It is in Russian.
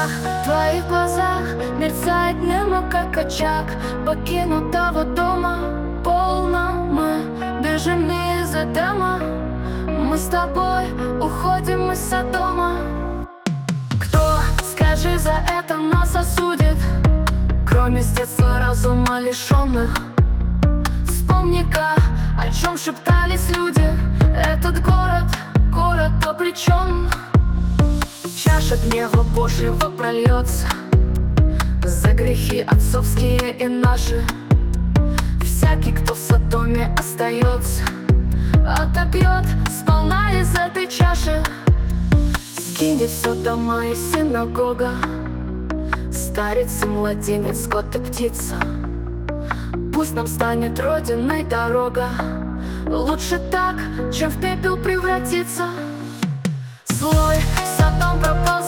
В твоих глазах мерцает небо, как очаг покинутого дома. Полно мы бежим из Эдема, мы с тобой уходим из Содома. Кто, скажи, за это нас осудит, кроме с детства разума лишенных? Вспомни-ка, о чем шептались люди. Этот город обречен. Чаша гнева Божьего прольется за грехи отцовские и наши. Всякий, кто в Содоме остается, отопьет сполна из этой чаши. Скинет все дома и синагога, старец и младенец, скот и птица. Пусть нам станет родиной дорога, лучше так, чем в пепел превратиться. Злой Содом пропал